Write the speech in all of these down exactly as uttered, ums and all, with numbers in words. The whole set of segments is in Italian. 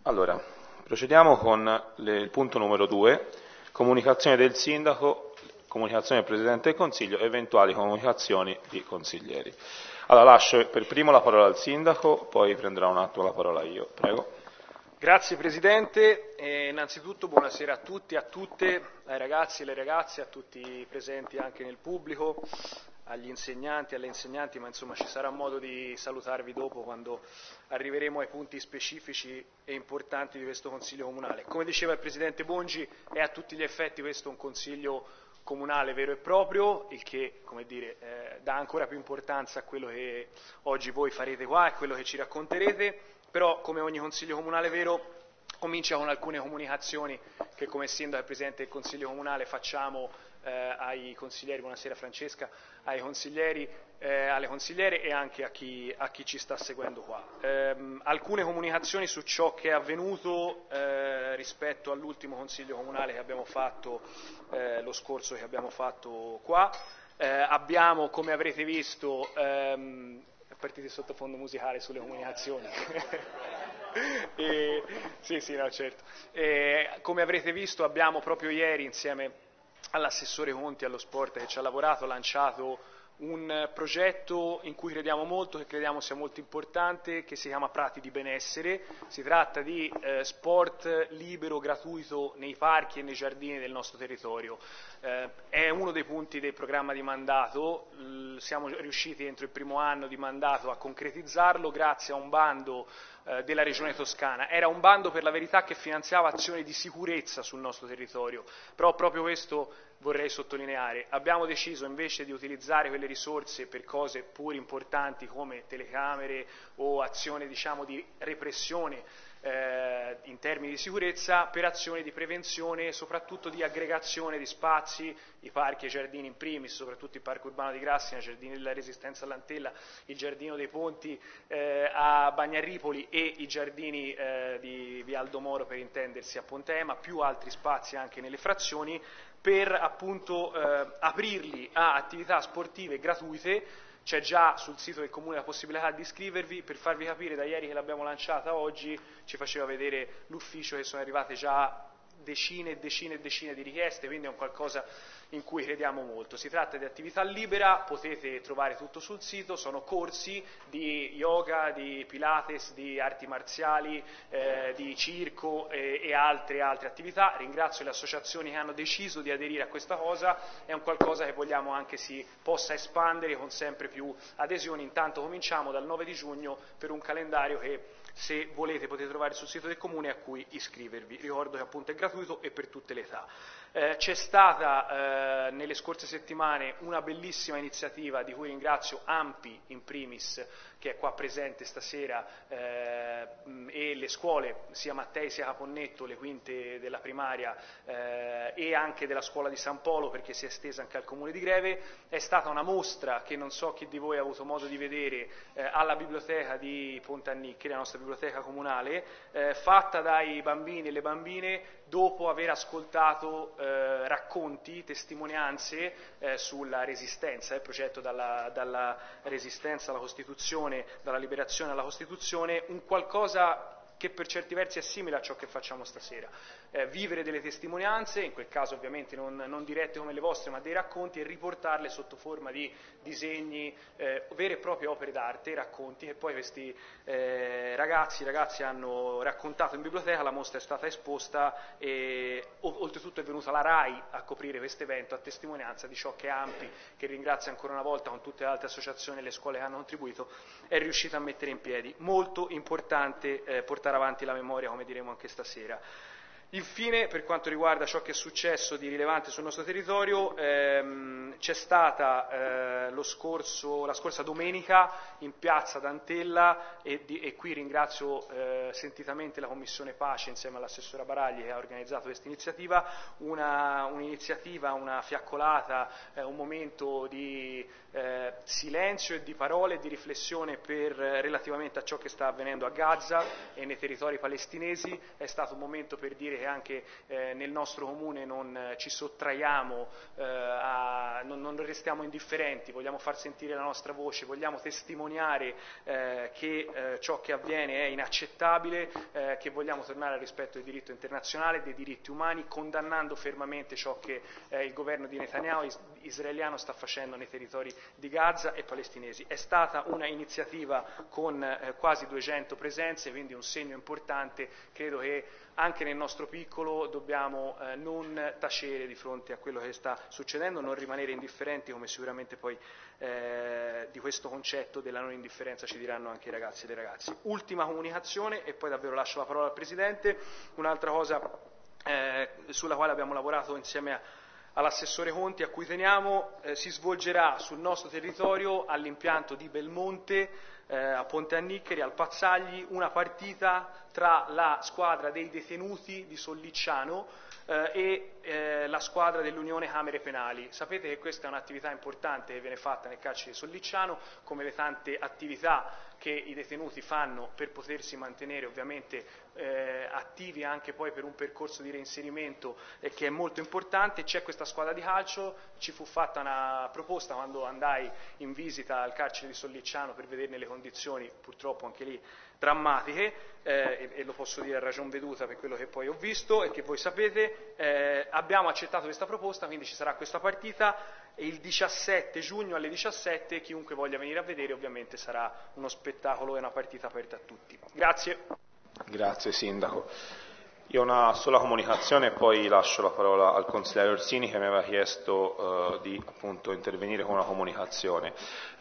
Allora, procediamo con le, il punto numero due, comunicazione del sindaco, comunicazione del Presidente del Consiglio, eventuali comunicazioni di consiglieri. Allora, lascio per primo la parola al sindaco, poi prenderò un attimo la parola io. Prego. Grazie Presidente, e innanzitutto buonasera a tutti e a tutte, ai ragazzi e alle ragazze, a tutti i presenti anche nel pubblico, agli insegnanti, alle insegnanti, ma insomma ci sarà modo di salutarvi dopo quando arriveremo ai punti specifici e importanti di questo Consiglio Comunale. Come diceva il Presidente Bongi, è a tutti gli effetti questo un Consiglio Comunale vero e proprio, il che, come dire, eh, dà ancora più importanza a quello che oggi voi farete qua e a quello che ci racconterete. Però, come ogni Consiglio Comunale vero, comincia con alcune comunicazioni che come Sindaco e Presidente del Consiglio Comunale facciamo eh, ai consiglieri, buonasera Francesca, ai consiglieri, eh, alle consigliere e anche a chi, a chi ci sta seguendo qua. Ehm, alcune comunicazioni su ciò che è avvenuto eh, rispetto all'ultimo Consiglio Comunale che abbiamo fatto, eh, lo scorso che abbiamo fatto qua. Eh, abbiamo, come avrete visto, ehm, partiti sottofondo musicale sulle comunicazioni. e, sì, sì, no, certo. E, come avrete visto abbiamo proprio ieri insieme all'assessore Conti allo sport che ci ha lavorato lanciato un progetto in cui crediamo molto, che crediamo sia molto importante, che si chiama Prati di Benessere. Si tratta di eh, sport libero, gratuito nei parchi e nei giardini del nostro territorio. Eh, è uno dei punti del programma di mandato, L- siamo riusciti entro il primo anno di mandato a concretizzarlo grazie a un bando eh, della Regione Toscana. Era un bando per la verità che finanziava azioni di sicurezza sul nostro territorio, però proprio questo vorrei sottolineare. Abbiamo deciso invece di utilizzare quelle risorse per cose pur importanti come telecamere o azioni diciamo di repressione eh, in termini di sicurezza per azioni di prevenzione e soprattutto di aggregazione di spazi, i parchi e i giardini in primis, soprattutto il parco urbano di Grassina, i giardini della Resistenza all'Antella, il giardino dei Ponti eh, a Bagnarripoli e i giardini eh, di Via Aldo Moro per intendersi a Pontema, più altri spazi anche nelle frazioni, per appunto eh, aprirli a attività sportive gratuite. C'è già sul sito del Comune la possibilità di iscrivervi. Per farvi capire, da ieri che l'abbiamo lanciata oggi ci faceva vedere l'ufficio che sono arrivate già decine e decine e decine di richieste, quindi è un qualcosa in cui crediamo molto. Si tratta di attività libera, potete trovare tutto sul sito, sono corsi di yoga, di pilates, di arti marziali, eh, di circo eh, e altre, altre attività. Ringrazio le associazioni che hanno deciso di aderire a questa cosa, è un qualcosa che vogliamo anche si possa espandere con sempre più adesioni. Intanto cominciamo dal nove di giugno per un calendario che, se volete, potete trovare sul sito del Comune a cui iscrivervi. Ricordo che appunto è gratuito e per tutte le età. Eh, c'è stata eh, nelle scorse settimane una bellissima iniziativa di cui ringrazio ANPI in primis, che è qua presente stasera, eh, e le scuole, sia Mattei sia Caponnetto, le quinte della primaria eh, e anche della scuola di San Polo, perché si è estesa anche al Comune di Greve. È stata una mostra che non so chi di voi ha avuto modo di vedere eh, alla biblioteca di Pontannicchi, la nostra biblioteca comunale, eh, fatta dai bambini e le bambine dopo aver ascoltato eh, racconti, testimonianze eh, sulla Resistenza, il progetto dalla, dalla Resistenza alla Costituzione, dalla liberazione alla Costituzione, un qualcosa che per certi versi è simile a ciò che facciamo stasera. Eh, vivere delle testimonianze, in quel caso ovviamente non, non dirette come le vostre, ma dei racconti, e riportarle sotto forma di disegni, eh, vere e proprie opere d'arte, racconti che poi questi eh, ragazzi, ragazzi hanno raccontato in biblioteca. La mostra è stata esposta e o, oltretutto è venuta la RAI a coprire questo evento a testimonianza di ciò che ANPI, che ringrazio ancora una volta con tutte le altre associazioni e le scuole che hanno contribuito, è riuscita a mettere in piedi. Molto importante eh, portare avanti la memoria, come diremo anche stasera. Infine, per quanto riguarda ciò che è successo di rilevante sul nostro territorio, ehm, c'è stata eh, lo scorso, la scorsa domenica in piazza d'Antella, e, di, e qui ringrazio eh, sentitamente la Commissione Pace insieme all'assessora Baragli che ha organizzato questa iniziativa, una, un'iniziativa, una fiaccolata, eh, un momento di eh, silenzio e di parole e di riflessione per, eh, relativamente a ciò che sta avvenendo a Gaza e nei territori palestinesi. È stato un momento per dire che che anche eh, nel nostro comune non eh, ci sottraiamo, eh, a, non, non restiamo indifferenti, vogliamo far sentire la nostra voce, vogliamo testimoniare eh, che eh, ciò che avviene è inaccettabile, eh, che vogliamo tornare al rispetto del diritto internazionale, dei diritti umani, condannando fermamente ciò che eh, il governo di Netanyahu is- israeliano sta facendo nei territori di Gaza e palestinesi. È stata una iniziativa con eh, quasi duecento presenze, quindi un segno importante. Credo che anche nel nostro piccolo dobbiamo eh, non tacere di fronte a quello che sta succedendo, non rimanere indifferenti, come sicuramente poi eh, di questo concetto della non indifferenza ci diranno anche i ragazzi e le ragazze. Ultima comunicazione e poi davvero lascio la parola al Presidente. Un'altra cosa eh, sulla quale abbiamo lavorato insieme a all'assessore Conti, a cui teniamo, eh, si svolgerà sul nostro territorio, all'impianto di Belmonte, eh, a Ponte Anniccheri, al Pazzagli, una partita tra la squadra dei detenuti di Sollicciano eh, e eh, la squadra dell'Unione Camere Penali. Sapete che questa è un'attività importante che viene fatta nel carcere di Sollicciano, come le tante attività che i detenuti fanno per potersi mantenere ovviamente eh, attivi anche poi per un percorso di reinserimento eh, che è molto importante. C'è questa squadra di calcio, ci fu fatta una proposta quando andai in visita al carcere di Sollicciano per vederne le condizioni, purtroppo anche lì drammatiche, eh, e, e lo posso dire a ragion veduta per quello che poi ho visto e che voi sapete. Eh, abbiamo accettato questa proposta, quindi ci sarà questa partita e il diciassette giugno alle diciassette chiunque voglia venire a vedere ovviamente sarà uno spettacolo e una partita aperta a tutti. Grazie. Grazie Sindaco. Io ho una sola comunicazione e poi lascio la parola al consigliere Orsini che mi aveva chiesto eh, di appunto intervenire con una comunicazione.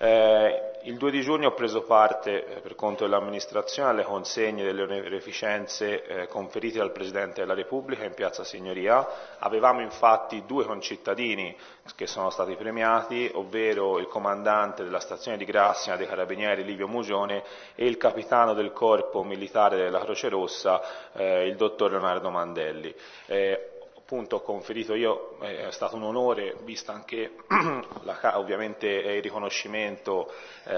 Eh, il due di giugno ho preso parte eh, per conto dell'amministrazione alle consegne delle onorificenze eh, conferite dal Presidente della Repubblica in Piazza Signoria. Avevamo infatti due concittadini che sono stati premiati, ovvero il comandante della stazione di Grassina dei Carabinieri Livio Mugione e il capitano del corpo militare della Croce Rossa, eh, il dottor Leonardo Mandelli. Eh, appunto ho conferito io, eh, è stato un onore, vista anche la, ovviamente il riconoscimento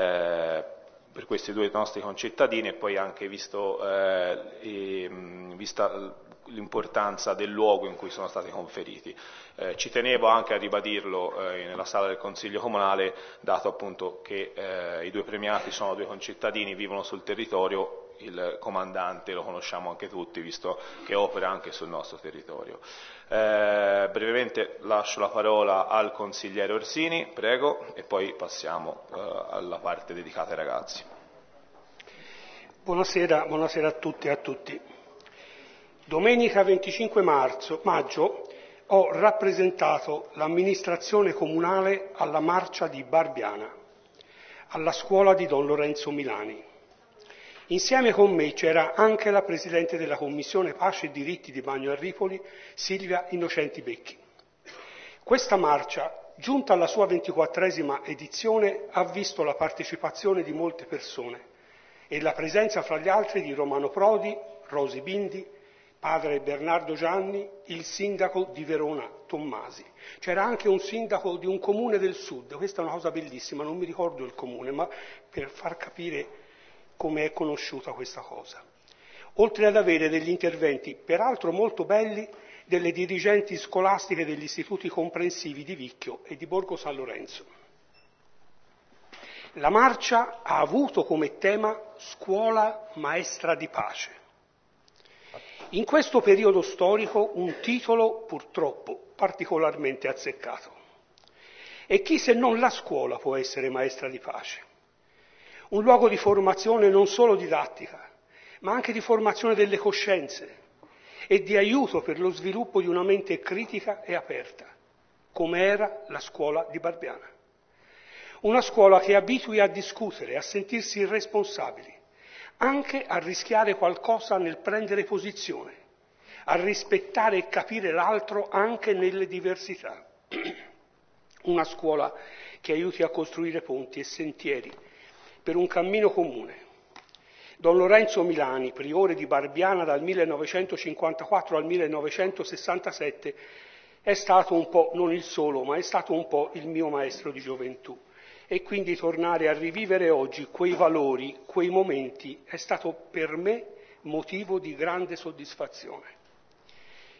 eh, per questi due nostri concittadini e poi anche visto, eh, e, vista l'importanza del luogo in cui sono stati conferiti. Eh, ci tenevo anche a ribadirlo eh, nella sala del Consiglio Comunale, dato appunto che eh, i due premiati sono due concittadini, vivono sul territorio, il comandante lo conosciamo anche tutti, visto che opera anche sul nostro territorio. Eh, brevemente lascio la parola al consigliere Orsini, prego, e poi passiamo eh, alla parte dedicata ai ragazzi. Buonasera, buonasera a tutti e a tutti. Domenica venticinque marzo, maggio ho rappresentato l'amministrazione comunale alla marcia di Barbiana, alla scuola di Don Lorenzo Milani. Insieme con me c'era anche la Presidente della Commissione Pace e Diritti di Bagno a Ripoli, Silvia Innocenti Becchi. Questa marcia, giunta alla sua ventiquattresima edizione, ha visto la partecipazione di molte persone e la presenza fra gli altri di Romano Prodi, Rosi Bindi, padre Bernardo Gianni, il sindaco di Verona Tommasi. C'era anche un sindaco di un comune del sud, questa è una cosa bellissima, non mi ricordo il comune, ma per far capire come è conosciuta questa cosa. Oltre ad avere degli interventi, peraltro molto belli, delle dirigenti scolastiche degli istituti comprensivi di Vicchio e di Borgo San Lorenzo. La marcia ha avuto come tema Scuola Maestra di Pace. In questo periodo storico un titolo purtroppo particolarmente azzeccato. E chi se non la scuola può essere maestra di pace? Un luogo di formazione non solo didattica, ma anche di formazione delle coscienze e di aiuto per lo sviluppo di una mente critica e aperta, come era la scuola di Barbiana. Una scuola che abitui a discutere, a sentirsi responsabili, anche a rischiare qualcosa nel prendere posizione, a rispettare e capire l'altro anche nelle diversità. Una scuola che aiuti a costruire ponti e sentieri per un cammino comune. Don Lorenzo Milani, priore di Barbiana dal millenovecentocinquantaquattro al millenovecentosessantasette, è stato un po', non il solo, ma è stato un po' il mio maestro di gioventù. E quindi tornare a rivivere oggi quei valori, quei momenti, è stato per me motivo di grande soddisfazione.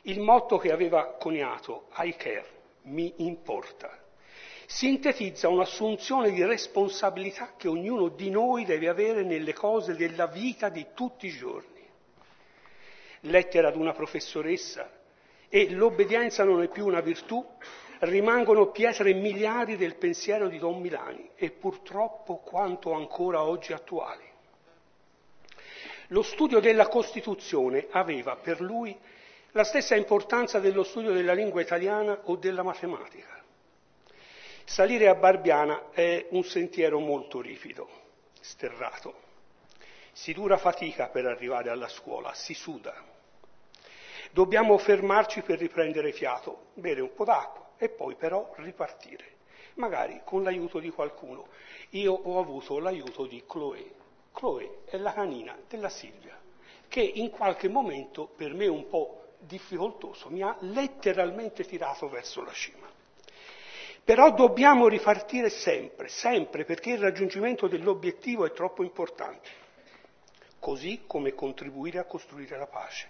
Il motto che aveva coniato, I care, mi importa, sintetizza un'assunzione di responsabilità che ognuno di noi deve avere nelle cose della vita di tutti i giorni. Lettera ad una professoressa e l'obbedienza non è più una virtù, rimangono pietre miliari del pensiero di Don Milani e purtroppo quanto ancora oggi attuali. Lo studio della Costituzione aveva per lui la stessa importanza dello studio della lingua italiana o della matematica. Salire a Barbiana è un sentiero molto ripido, sterrato. Si dura fatica per arrivare alla scuola, si suda. Dobbiamo fermarci per riprendere fiato, bere un po' d'acqua e poi però ripartire, magari con l'aiuto di qualcuno. Io ho avuto l'aiuto di Chloé. Chloé è la canina della Silvia, che in qualche momento, per me un po' difficoltoso, mi ha letteralmente tirato verso la cima. Però dobbiamo ripartire sempre, sempre, perché il raggiungimento dell'obiettivo è troppo importante, così come contribuire a costruire la pace.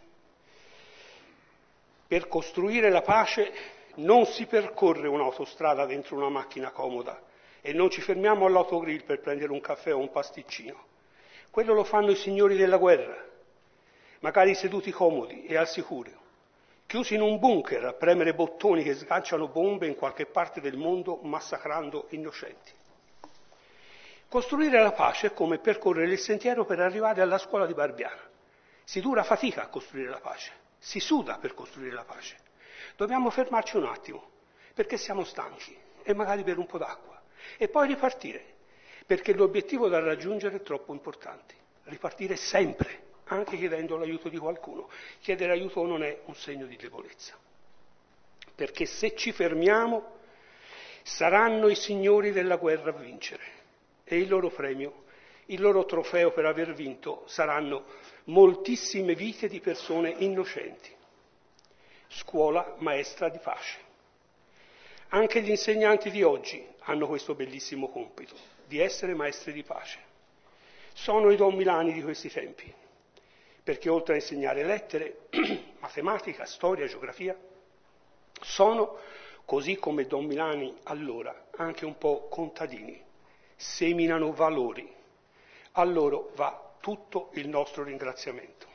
Per costruire la pace non si percorre un'autostrada dentro una macchina comoda e non ci fermiamo all'autogrill per prendere un caffè o un pasticcino. Quello lo fanno i signori della guerra, magari seduti comodi e al sicuro, chiusi in un bunker a premere bottoni che sganciano bombe in qualche parte del mondo massacrando innocenti. Costruire la pace è come percorrere il sentiero per arrivare alla scuola di Barbiana. Si dura fatica a costruire la pace, si suda per costruire la pace. Dobbiamo fermarci un attimo, perché siamo stanchi e magari bere un po' d'acqua, e poi ripartire, perché l'obiettivo da raggiungere è troppo importante. Ripartire sempre, anche chiedendo l'aiuto di qualcuno. Chiedere aiuto non è un segno di debolezza, perché se ci fermiamo saranno i signori della guerra a vincere e il loro premio, il loro trofeo per aver vinto saranno moltissime vite di persone innocenti. Scuola maestra di pace. Anche gli insegnanti di oggi hanno questo bellissimo compito, di essere maestri di pace. Sono i Don Milani di questi tempi, perché oltre a insegnare lettere, matematica, storia, geografia, sono, così come Don Milani allora, anche un po' contadini, seminano valori. A loro va tutto il nostro ringraziamento.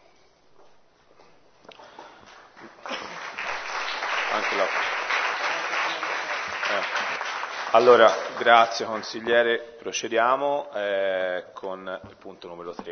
Anche la... eh. Allora, grazie consigliere, procediamo eh, con il punto numero tre.